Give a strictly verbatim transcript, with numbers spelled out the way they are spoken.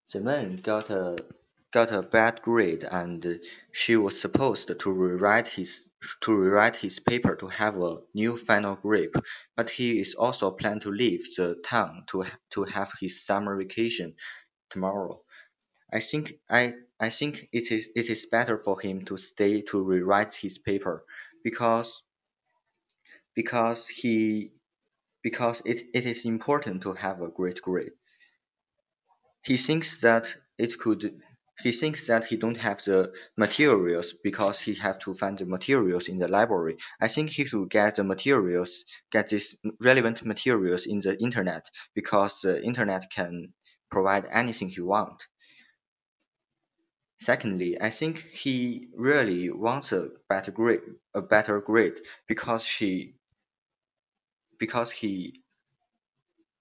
Zeman got a got a bad grade and she was supposed to rewrite his to rewrite his paper to have a new final grade, but he is also planning to leave the town to to have his summer vacation tomorrow. I think I I think it is it is better for him to stay to rewrite his paper because because he because it, it is important to have a great grade. He thinks that it could he thinks that he don't have the materials because he have to find the materials in the library. I think he should get the materials, get these relevant materials in the internet because the internet can provide anything he want. Secondly, I think he really wants a better grade, a better grade because she because he